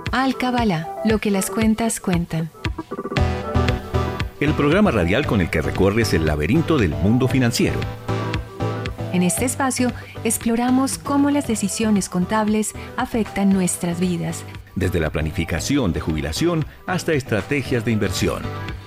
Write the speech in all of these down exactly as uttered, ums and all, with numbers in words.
Alcabala, lo que las cuentas cuentan. El programa radial con el que recorres el laberinto del mundo financiero. En este espacio exploramos cómo las decisiones contables afectan nuestras vidas. Desde la planificación de jubilación hasta estrategias de inversión.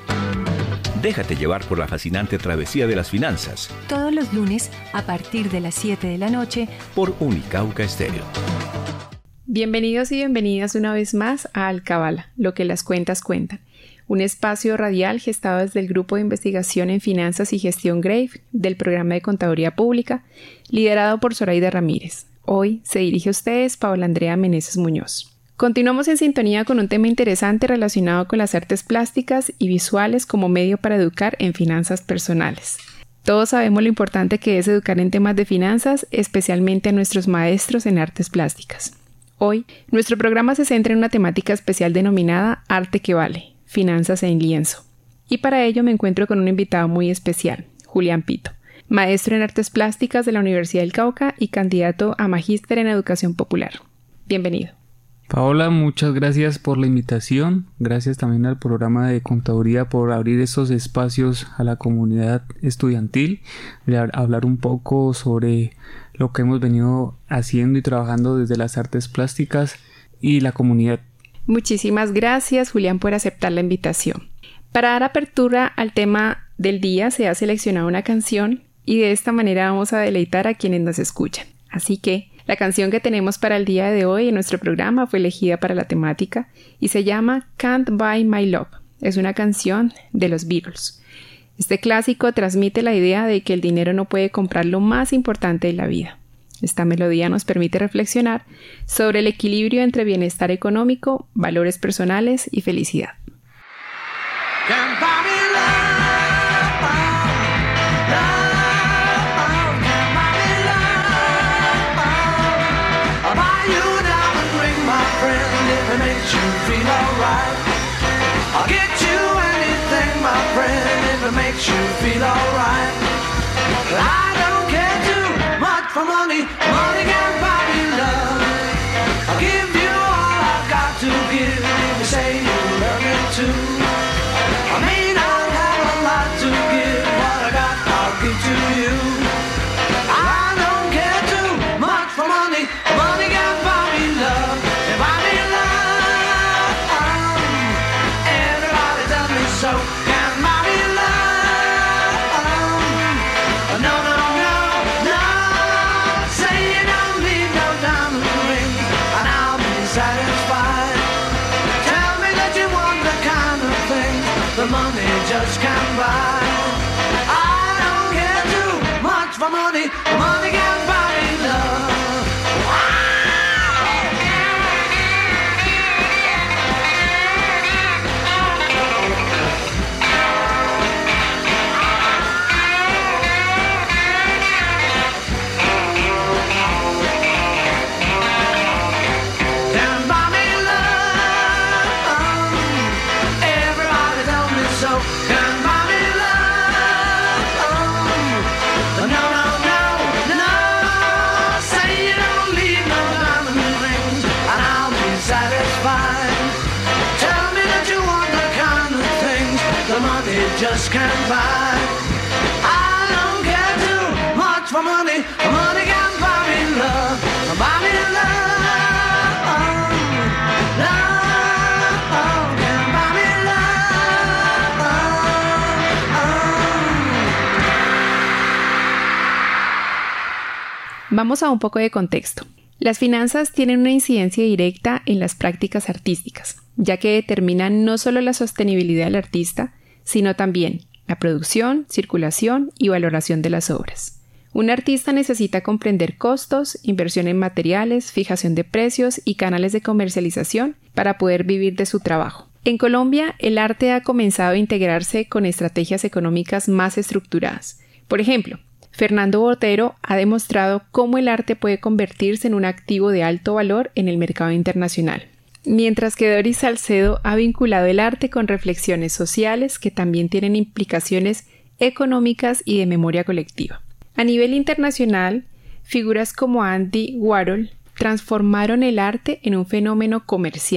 Déjate llevar por la fascinante travesía de las finanzas. Todos los lunes a partir de las siete de la noche por Unicauca Estéreo. Bienvenidos y bienvenidas una vez más a Alcabala, lo que las cuentas cuentan. Un espacio radial gestado desde el Grupo de Investigación en Finanzas y Gestión Grave del Programa de Contaduría Pública, liderado por Zoraida Ramírez. Hoy se dirige a ustedes Paola Andrea Meneses Muñoz. Continuamos en sintonía con un tema interesante relacionado con las artes plásticas y visuales como medio para educar en finanzas personales. Todos sabemos lo importante que es educar en temas de finanzas, especialmente a nuestros maestros en artes plásticas. Hoy, nuestro programa se centra en una temática especial denominada Arte que Vale, Finanzas en Lienzo. Y para ello me encuentro con un invitado muy especial, Julián Pito, maestro en artes plásticas de la Universidad del Cauca y candidato a magíster en educación popular. Bienvenido. Paola, muchas gracias por la invitación. Gracias también al programa de Contaduría por abrir estos espacios a la comunidad estudiantil, de hablar un poco sobre lo que hemos venido haciendo y trabajando desde las artes plásticas y la comunidad. Muchísimas gracias, Julián, por aceptar la invitación. Para dar apertura al tema del día se ha seleccionado una canción y de esta manera vamos a deleitar a quienes nos escuchan. Así que la canción que tenemos para el día de hoy en nuestro programa fue elegida para la temática y se llama Can't Buy My Love. Es una canción de los Beatles. Este clásico transmite la idea de que el dinero no puede comprar lo más importante de la vida. Esta melodía nos permite reflexionar sobre el equilibrio entre bienestar económico, valores personales y felicidad. Can't buy me love, love, can't buy me love. I'll buy you a diamond ring, my friend, if it makes you feel alright. I'll get you anything, my friend, if it makes you feel alright. I don't care too much for money, money can't buy me love. I'll give you all I've got to give if you say you love me too. I may not have a lot to give, what I got I'll give to you. I don't care too much for money, money can't buy me love. Can't buy me love. Everybody does me so. Can't buy me love. No, no, no, no. Say you don't need no diamond ring, and I'll be satisfied. Tell me that you want the kind of thing the money just can't buy. I don't care too much for money, money can't buy me love. Just can't buy. I don't care too much for money. Money can't buy me love. Buy me love. Love can't buy me love. Vamos a un poco de contexto. Las finanzas tienen una incidencia directa en las prácticas artísticas, ya que determinan no solo la sostenibilidad del artista, sino también la producción, circulación y valoración de las obras. Un artista necesita comprender costos, inversión en materiales, fijación de precios y canales de comercialización para poder vivir de su trabajo. En Colombia, el arte ha comenzado a integrarse con estrategias económicas más estructuradas. Por ejemplo, Fernando Botero ha demostrado cómo el arte puede convertirse en un activo de alto valor en el mercado internacional. Mientras que Doris Salcedo ha vinculado el arte con reflexiones sociales que también tienen implicaciones económicas y de memoria colectiva. A nivel internacional, figuras como Andy Warhol transformaron el arte en un fenómeno comercial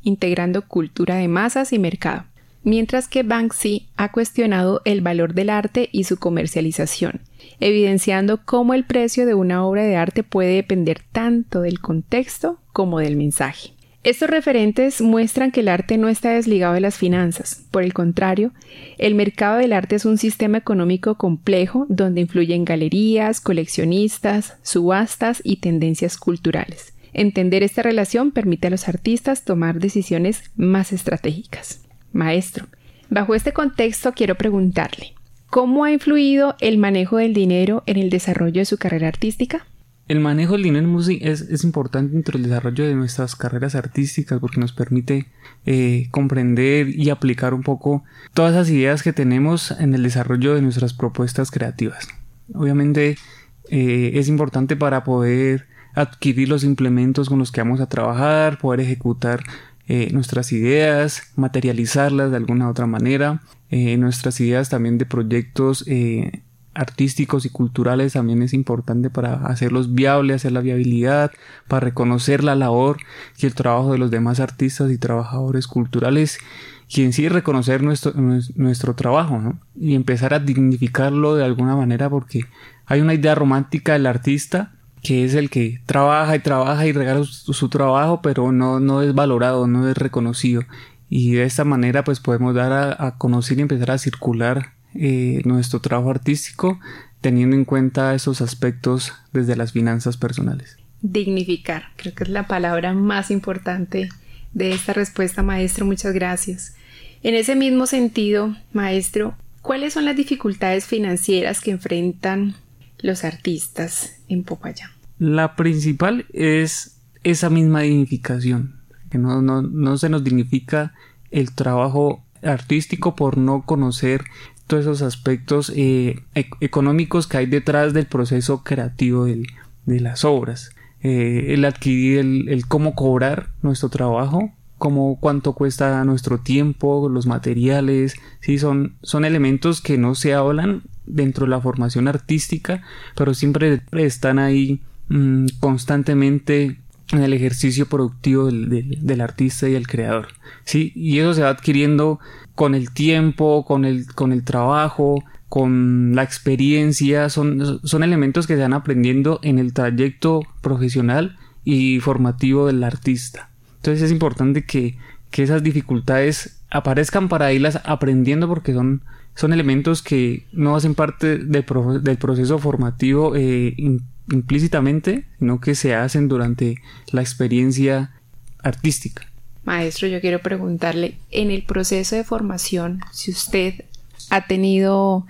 integrando cultura de masas y mercado. Mientras que Banksy ha cuestionado el valor del arte y su comercialización, evidenciando cómo el precio de una obra de arte puede depender tanto del contexto como del mensaje. Estos referentes muestran que el arte no está desligado de las finanzas. Por el contrario, el mercado del arte es un sistema económico complejo donde influyen galerías, coleccionistas, subastas y tendencias culturales. Entender esta relación permite a los artistas tomar decisiones más estratégicas. Maestro, bajo este contexto quiero preguntarle, ¿cómo ha influido el manejo del dinero en el desarrollo de su carrera artística? El manejo del dinero es, es importante dentro del desarrollo de nuestras carreras artísticas porque nos permite eh, comprender y aplicar un poco todas esas ideas que tenemos en el desarrollo de nuestras propuestas creativas. Obviamente eh, es importante para poder adquirir los implementos con los que vamos a trabajar, poder ejecutar eh, nuestras ideas, materializarlas de alguna otra manera, eh, nuestras ideas también de proyectos eh, artísticos y culturales también es importante para hacerlos viables, hacer la viabilidad, para reconocer la labor y el trabajo de los demás artistas y trabajadores culturales y en sí reconocer nuestro, nuestro trabajo, ¿no? Y empezar a dignificarlo de alguna manera porque hay una idea romántica del artista que es el que trabaja y trabaja y regala su, su trabajo pero no, no es valorado, no es reconocido y de esta manera pues podemos dar a, a conocer y empezar a circular Eh, nuestro trabajo artístico teniendo en cuenta esos aspectos desde las finanzas personales. Dignificar, creo que es la palabra más importante de esta respuesta, maestro. Muchas gracias. En ese mismo sentido, maestro, ¿cuáles son las dificultades financieras que enfrentan los artistas en Popayán? La principal es esa misma dignificación, que no, no, no se nos dignifica el trabajo artístico por no conocer todos esos aspectos eh, e- económicos que hay detrás del proceso creativo del, de las obras. Eh, el adquirir el, el cómo cobrar nuestro trabajo, cómo cuánto cuesta nuestro tiempo, los materiales, ¿sí? son, son elementos que no se hablan dentro de la formación artística, pero siempre están ahí mmm, constantemente en el ejercicio productivo del, del, del artista y el creador, ¿sí? Y eso se va adquiriendo con el tiempo, con el, con el trabajo, con la experiencia, son, son elementos que se van aprendiendo en el trayecto profesional y formativo del artista. Entonces es importante que, que esas dificultades aparezcan para irlas aprendiendo porque son, son elementos que no hacen parte del, pro, del proceso formativo eh, implícitamente, sino que se hacen durante la experiencia artística. Maestro, yo quiero preguntarle, en el proceso de formación, si usted ha tenido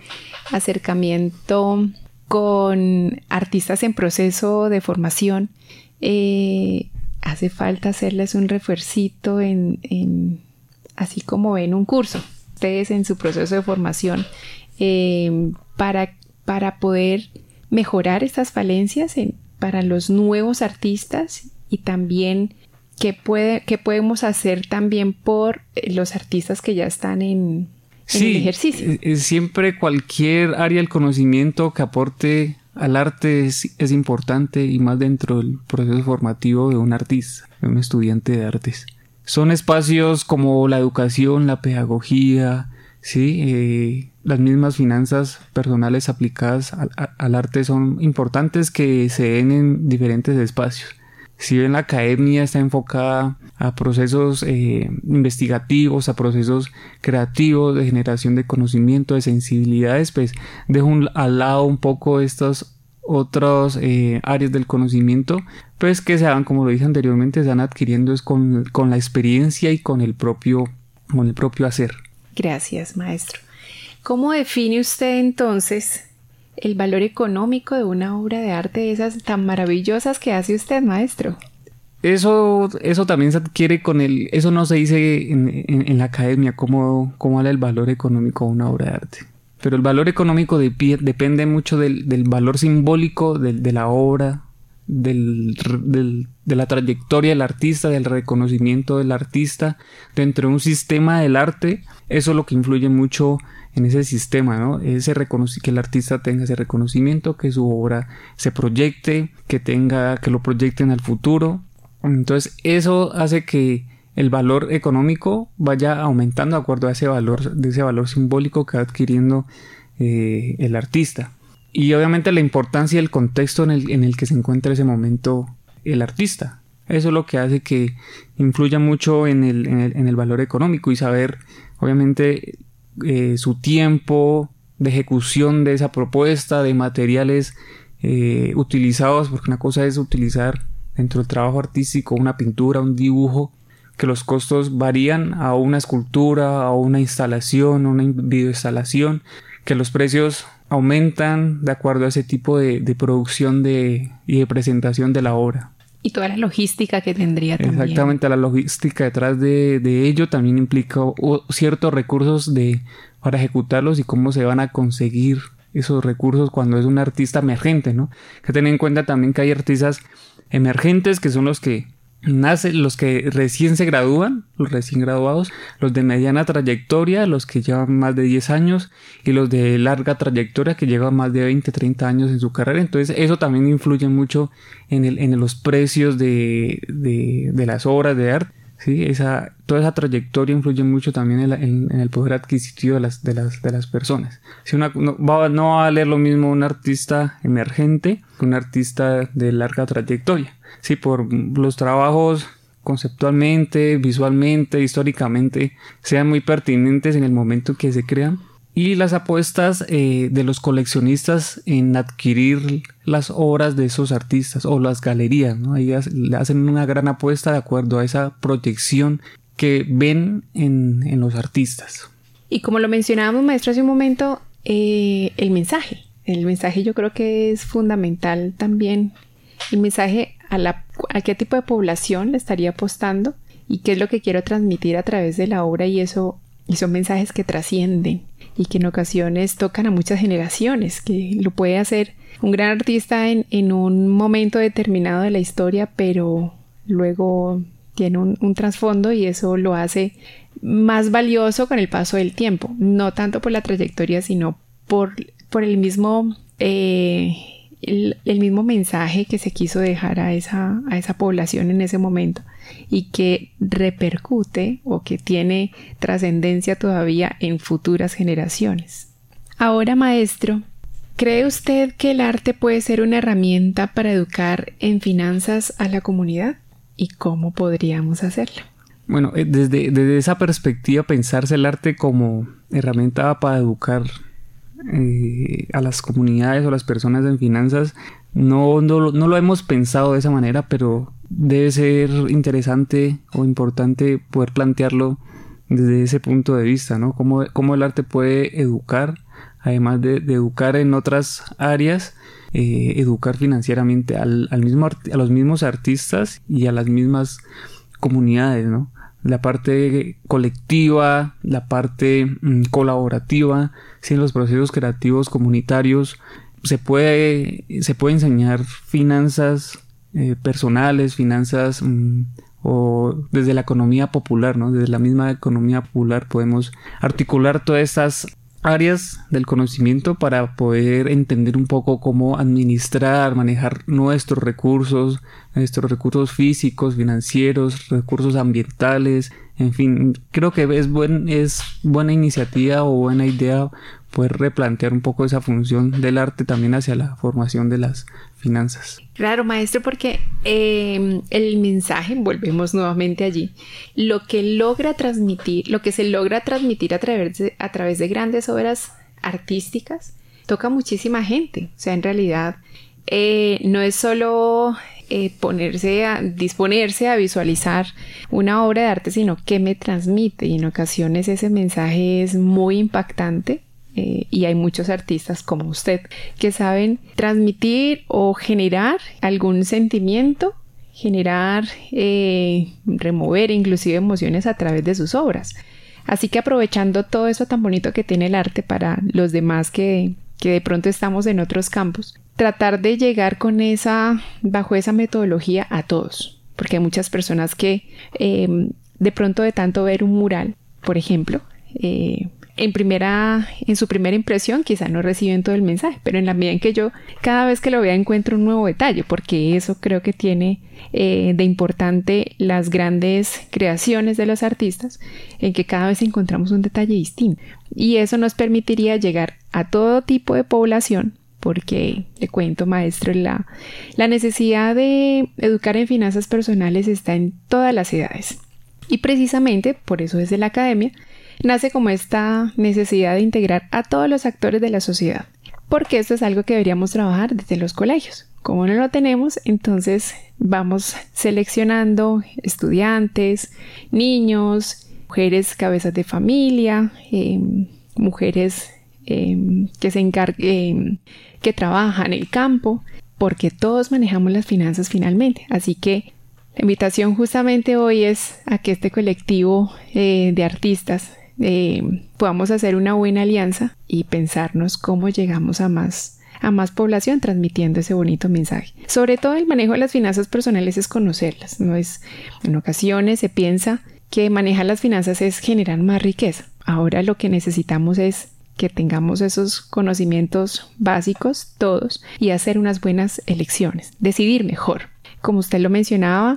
acercamiento con artistas en proceso de formación, eh, hace falta hacerles un refuercito en, en, así como en un curso, ustedes en su proceso de formación, eh, para, para poder mejorar estas falencias en, para los nuevos artistas y también qué, puede, qué podemos hacer también por los artistas que ya están en, en sí, el ejercicio. Eh, siempre cualquier área del conocimiento que aporte al arte es, es importante y más dentro del proceso formativo de un artista, de un estudiante de artes. Son espacios como la educación, la pedagogía, ¿sí? Eh, las mismas finanzas personales aplicadas al, al arte son importantes que se den en diferentes espacios. Si bien la academia está enfocada a procesos eh, investigativos, a procesos creativos, de generación de conocimiento, de sensibilidades, pues dejo un, al lado un poco estas otras eh, áreas del conocimiento, pues que se van, como lo dije anteriormente, se van adquiriendo es con, con la experiencia y con el propio, con el propio hacer. Gracias, maestro. ¿Cómo define usted entonces el valor económico de una obra de arte de esas tan maravillosas que hace usted, maestro? Eso, eso también se adquiere con el... Eso no se dice en, en, en la academia, cómo, cómo vale el valor económico de una obra de arte. Pero el valor económico de, depende mucho del, del valor simbólico de, de la obra, del, del, de la trayectoria del artista, del reconocimiento del artista dentro de un sistema del arte. Eso es lo que influye mucho en ese sistema, ¿no? Ese reconoc- que el artista tenga ese reconocimiento, que su obra se proyecte, que tenga, que lo proyecten al futuro. Entonces eso hace que el valor económico vaya aumentando de acuerdo a ese valor, de ese valor simbólico que va adquiriendo eh, el artista. Y obviamente la importancia y el contexto en el, en el que se encuentra ese momento el artista. Eso es lo que hace que influya mucho en el, en el, en el valor económico, y saber obviamente eh, su tiempo de ejecución de esa propuesta, de materiales eh, utilizados, porque una cosa es utilizar dentro del trabajo artístico una pintura, un dibujo, que los costos varían a una escultura, a una instalación, una videoinstalación, que los precios aumentan de acuerdo a ese tipo de, de producción de, y de presentación de la obra. Y toda la logística que tendría también. Exactamente, la logística detrás de, de ello también implica o, ciertos recursos de, para ejecutarlos, y cómo se van a conseguir esos recursos cuando es un artista emergente, ¿no? Que tener en cuenta también que hay artistas emergentes que son los que nacen, los que recién se gradúan, los recién graduados, los de mediana trayectoria, los que llevan más de diez años, y los de larga trayectoria que llevan más de veinte, treinta años en su carrera. Entonces eso también influye mucho en, el, en los precios de, de, de las obras de arte. ¿Sí? Esa, toda esa trayectoria influye mucho también en, la, en, en el poder adquisitivo de las, de las, de las personas. Si una, no, va, no va a valer lo mismo un artista emergente que un artista de larga trayectoria. Sí, por los trabajos conceptualmente, visualmente, históricamente, sean muy pertinentes en el momento que se crean. Y las apuestas eh, de los coleccionistas en adquirir las obras de esos artistas, o las galerías, ¿no? Ahí hacen una gran apuesta de acuerdo a esa proyección que ven en, en los artistas. Y como lo mencionábamos, maestro, hace un momento, eh, el mensaje. El mensaje yo creo que es fundamental también. El mensaje a, la, a qué tipo de población le estaría apostando y qué es lo que quiero transmitir a través de la obra, y eso, y son mensajes que trascienden y que en ocasiones tocan a muchas generaciones, que lo puede hacer un gran artista en, en un momento determinado de la historia, pero luego tiene un, un trasfondo, y eso lo hace más valioso con el paso del tiempo, no tanto por la trayectoria, sino por, por el mismo eh, el, el mismo mensaje que se quiso dejar a esa, a esa población en ese momento, y que repercute o que tiene trascendencia todavía en futuras generaciones. Ahora, maestro, ¿cree usted que el arte puede ser una herramienta para educar en finanzas a la comunidad? ¿Y cómo podríamos hacerlo? Bueno, desde, desde esa perspectiva, pensarse el arte como herramienta para educar eh, a las comunidades o a las personas en finanzas, no, no, no lo hemos pensado de esa manera, pero debe ser interesante o importante poder plantearlo desde ese punto de vista, ¿no? Cómo, cómo el arte puede educar, además de, de educar en otras áreas, eh, educar financieramente al, al mismo, a los mismos artistas y a las mismas comunidades, ¿no? La parte colectiva, la parte mmm, colaborativa, sí, en los procesos creativos comunitarios se puede, se puede enseñar finanzas eh, personales, finanzas mmm, o desde la economía popular, ¿no? Desde la misma economía popular podemos articular todas estas áreas del conocimiento para poder entender un poco cómo administrar, manejar nuestros recursos, nuestros recursos físicos, financieros, recursos ambientales, en fin, creo que es, buen, es buena iniciativa o buena idea poder replantear un poco esa función del arte también hacia la formación de las finanzas. Claro, maestro, porque eh, el mensaje, volvemos nuevamente allí, lo que logra transmitir, lo que se logra transmitir a través de, a través de grandes obras artísticas, toca a muchísima gente. O sea, en realidad eh, no es solo eh, ponerse a, disponerse a visualizar una obra de arte, sino qué me transmite, y en ocasiones ese mensaje es muy impactante. Eh, y hay muchos artistas como usted que saben transmitir o generar algún sentimiento, generar, eh, remover inclusive emociones a través de sus obras. Así que aprovechando todo eso tan bonito que tiene el arte para los demás que, que de pronto estamos en otros campos, tratar de llegar con esa, bajo esa metodología a todos, porque hay muchas personas que eh, de pronto de tanto ver un mural, por ejemplo, eh, en primera, en su primera impresión quizá no reciben todo el mensaje, pero en la medida en que yo cada vez que lo vea encuentro un nuevo detalle, porque eso creo que tiene eh, de importante las grandes creaciones de los artistas, en que cada vez encontramos un detalle distinto, y eso nos permitiría llegar a todo tipo de población, porque le cuento, maestro, la, la necesidad de educar en finanzas personales está en todas las edades, y precisamente por eso desde la academia nace como esta necesidad de integrar a todos los actores de la sociedad, porque esto es algo que deberíamos trabajar desde los colegios. Como no lo tenemos, entonces vamos seleccionando estudiantes, niños, mujeres cabezas de familia, eh, mujeres eh, que se encargan, eh, que trabajan en el campo, porque todos manejamos las finanzas finalmente. Así que la invitación justamente hoy es a que este colectivo eh, de artistas Eh, podamos hacer una buena alianza y pensarnos cómo llegamos a más, a más población transmitiendo ese bonito mensaje. Sobre todo el manejo de las finanzas personales es conocerlas, no es, en ocasiones se piensa que manejar las finanzas es generar más riqueza. Ahora lo que necesitamos es que tengamos esos conocimientos básicos todos y hacer unas buenas elecciones, decidir mejor. Como usted lo mencionaba,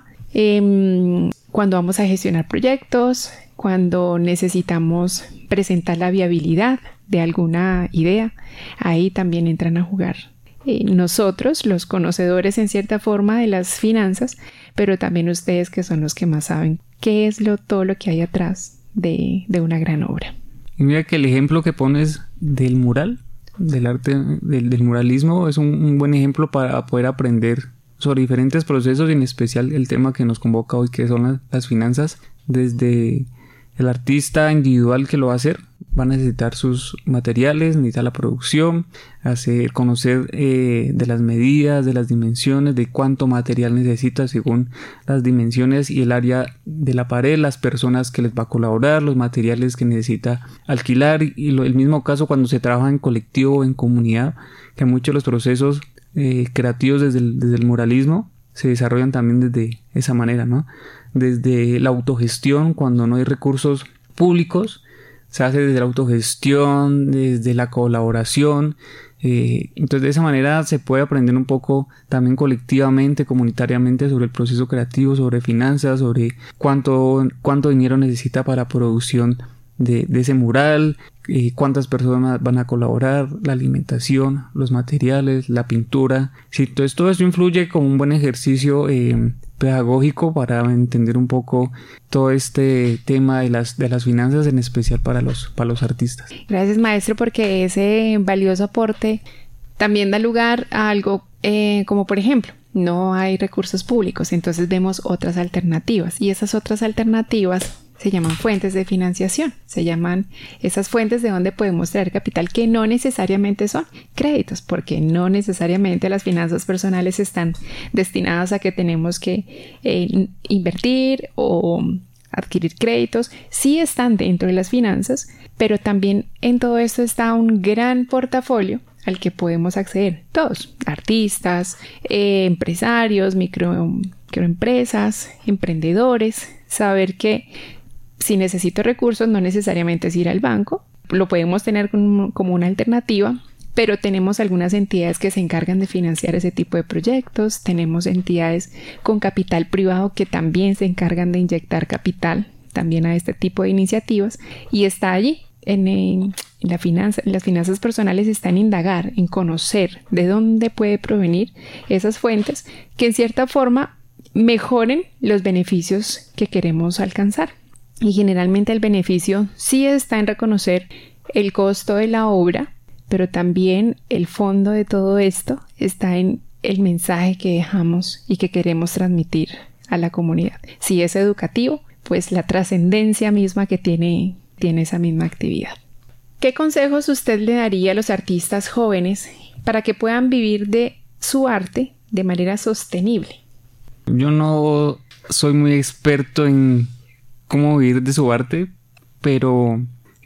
eh, cuando vamos a gestionar proyectos, cuando necesitamos presentar la viabilidad de alguna idea, ahí también entran a jugar eh, nosotros, los conocedores en cierta forma de las finanzas, pero también ustedes que son los que más saben qué es lo, todo lo que hay atrás de, de una gran obra. Y mira que el ejemplo que pones del mural, del arte, del, del muralismo, es un, un buen ejemplo para poder aprender sobre diferentes procesos y en especial el tema que nos convoca hoy, que son las, las finanzas. Desde el artista individual que lo va a hacer, va a necesitar sus materiales, necesita la producción, hacer conocer eh, de las medidas, de las dimensiones, de cuánto material necesita según las dimensiones y el área de la pared, las personas que les va a colaborar, los materiales que necesita alquilar, y lo, el mismo caso cuando se trabaja en colectivo o en comunidad, que muchos de los procesos eh, creativos desde el, desde el muralismo se desarrollan también desde esa manera, ¿no? Desde la autogestión, cuando no hay recursos públicos, se hace desde la autogestión, desde la colaboración. Eh, entonces de esa manera se puede aprender un poco también colectivamente, comunitariamente sobre el proceso creativo, sobre finanzas, sobre cuánto, cuánto dinero necesita para producción de, de ese mural, eh, cuántas personas van a colaborar, la alimentación, los materiales, la pintura. Sí, entonces todo eso influye como un buen ejercicio eh, pedagógico para entender un poco todo este tema de las, de las finanzas, en especial para los, para los artistas. Gracias, maestro, porque ese valioso aporte también da lugar a algo eh, como por ejemplo, no hay recursos públicos, entonces vemos otras alternativas y esas otras alternativas se llaman fuentes de financiación, se llaman esas fuentes de donde podemos traer capital que no necesariamente son créditos, porque no necesariamente las finanzas personales están destinadas a que tenemos que eh, invertir o adquirir créditos, sí están dentro de las finanzas, pero también en todo esto está un gran portafolio al que podemos acceder todos, artistas, eh, empresarios, micro, microempresas, emprendedores, saber que si necesito recursos no necesariamente es ir al banco, lo podemos tener como, como una alternativa, pero tenemos algunas entidades que se encargan de financiar ese tipo de proyectos, tenemos entidades con capital privado que también se encargan de inyectar capital también a este tipo de iniciativas y está allí. En, en, la finanza, en las finanzas personales está en indagar, en conocer de dónde puede provenir esas fuentes que en cierta forma mejoren los beneficios que queremos alcanzar. Y generalmente el beneficio sí está en reconocer el costo de la obra, pero también el fondo de todo esto está en el mensaje que dejamos y que queremos transmitir a la comunidad. Si es educativo, pues la trascendencia misma que tiene, tiene esa misma actividad. ¿Qué consejos usted le daría a los artistas jóvenes para que puedan vivir de su arte de manera sostenible? Yo no soy muy experto en cómo vivir de su arte, pero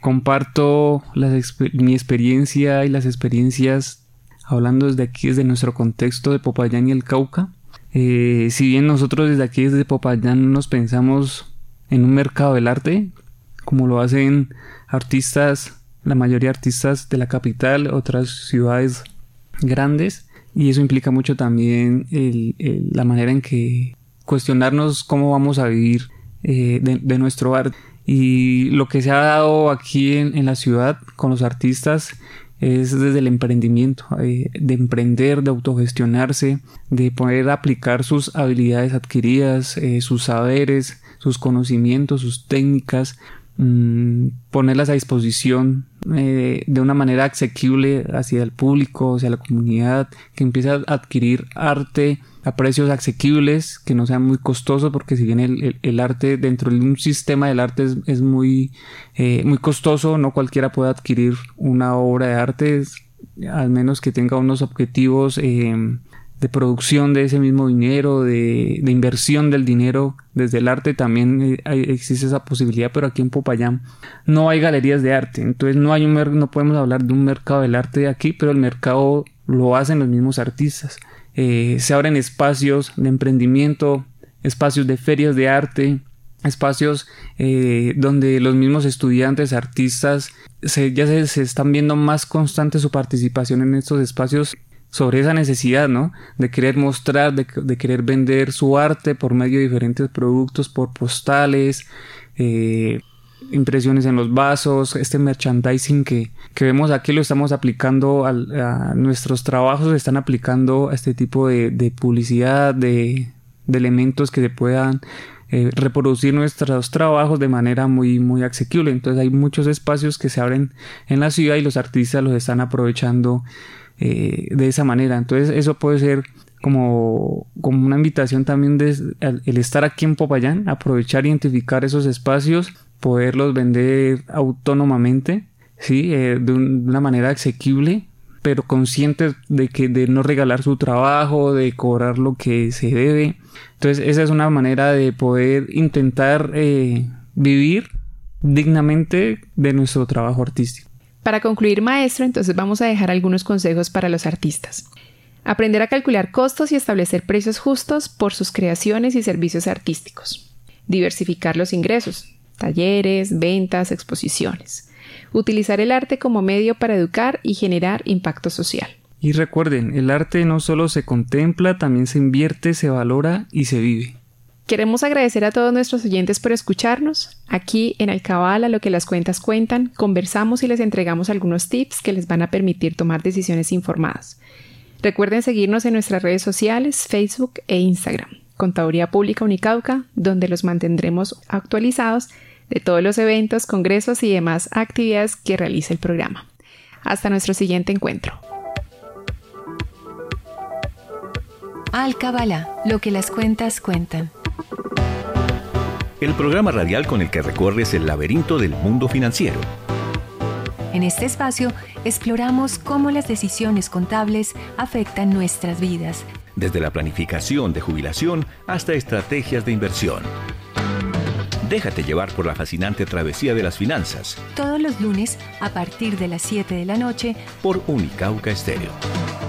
comparto las, mi experiencia y las experiencias hablando desde aquí, desde nuestro contexto de Popayán y el Cauca. Eh, si bien nosotros desde aquí, desde Popayán, nos pensamos en un mercado del arte, como lo hacen artistas la mayoría de artistas de la capital, otras ciudades grandes, y eso implica mucho también el, el, la manera en que cuestionarnos cómo vamos a vivir eh, de, de nuestro arte. Y lo que se ha dado aquí en, en la ciudad con los artistas es desde el emprendimiento, eh, de emprender, de autogestionarse, de poder aplicar sus habilidades adquiridas, eh, sus saberes, sus conocimientos, sus técnicas, mmm, ponerlas a disposición eh, de una manera asequible hacia el público, hacia la comunidad, que empiece a adquirir arte a precios asequibles, que no sean muy costosos, porque si bien el, el, el arte dentro de un sistema del arte es, es muy, eh, muy costoso, no cualquiera puede adquirir una obra de arte, al menos que tenga unos objetivos eh, de producción de ese mismo dinero, de, de inversión del dinero desde el arte. También eh, hay, existe esa posibilidad, pero aquí en Popayán no hay galerías de arte, entonces no hay un mer- no podemos hablar de un mercado del arte aquí, pero el mercado lo hacen los mismos artistas. Eh, se abren espacios de emprendimiento, espacios de ferias de arte, espacios eh, donde los mismos estudiantes, artistas, se, ya se, se están viendo más constante su participación en estos espacios sobre esa necesidad, ¿no? De querer mostrar, de, de querer vender su arte por medio de diferentes productos, por postales, eh, impresiones en los vasos. Este merchandising que, que vemos aquí lo estamos aplicando al, a nuestros trabajos, se están aplicando a este tipo de, de publicidad, de, de elementos que se puedan eh, reproducir nuestros trabajos de manera muy, muy asequible. Entonces hay muchos espacios que se abren en la ciudad y los artistas los están aprovechando eh, de esa manera. Entonces eso puede ser como, como una invitación también de el, el estar aquí en Popayán, aprovechar e identificar esos espacios, poderlos vender autónomamente, ¿sí? Eh, de, un, de una manera asequible, pero conscientes de que de no regalar su trabajo, de cobrar lo que se debe. Entonces esa es una manera de poder intentar eh, vivir dignamente de nuestro trabajo artístico. Para concluir, maestro, entonces vamos a dejar algunos consejos para los artistas. Aprender a calcular costos y establecer precios justos por sus creaciones y servicios artísticos. Diversificar los ingresos. Talleres, ventas, exposiciones. Utilizar el arte como medio para educar y generar impacto social. Y recuerden, el arte no solo se contempla, también se invierte, se valora y se vive. Queremos agradecer a todos nuestros oyentes por escucharnos. Aquí en Alcabala, lo que las cuentas cuentan, conversamos y les entregamos algunos tips que les van a permitir tomar decisiones informadas. Recuerden seguirnos en nuestras redes sociales, Facebook e Instagram, Contaduría Pública Unicauca, donde los mantendremos actualizados de todos los eventos, congresos y demás actividades que realiza el programa. Hasta nuestro siguiente encuentro. Alcabala, lo que las cuentas cuentan. El programa radial con el que recorres el laberinto del mundo financiero. En este espacio exploramos cómo las decisiones contables afectan nuestras vidas, desde la planificación de jubilación hasta estrategias de inversión. Déjate llevar por la fascinante travesía de las finanzas. todos los lunes a partir de las siete de la noche por Unicauca Estéreo.